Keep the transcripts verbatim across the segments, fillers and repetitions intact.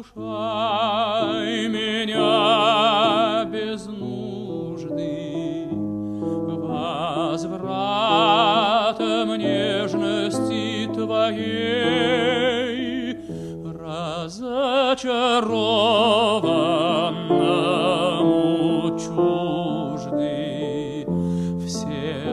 искушай меня без нужды возвратом нежности твоей, разочарованному чужды все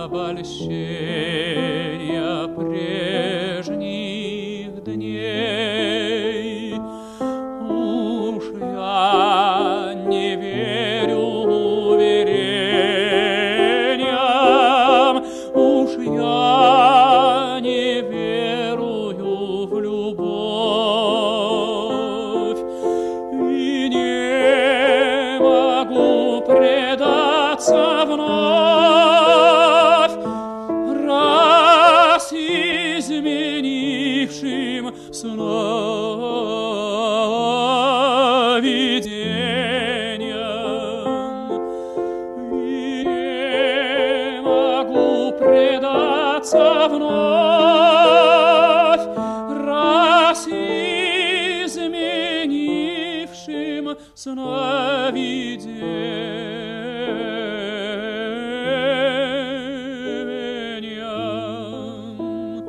обольщения прежних дней. Уж я не верю уверениям, уж я не верую в любовь и не могу предаться вновь раз изменившим сновидениям, и не могу предаться вновь раз изменившим сновидениям.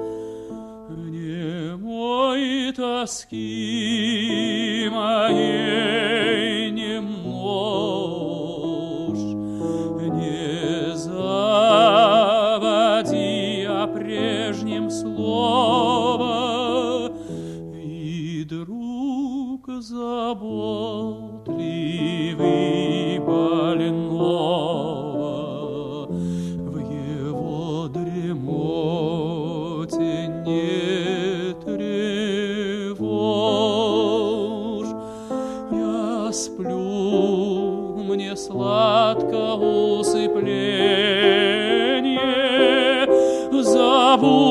Немой тоски моей не множь, не заводи о прежнем слово, и друг заботливый больного в его дремоте не тревожь. Я сплю, мне сладко усыпление, зову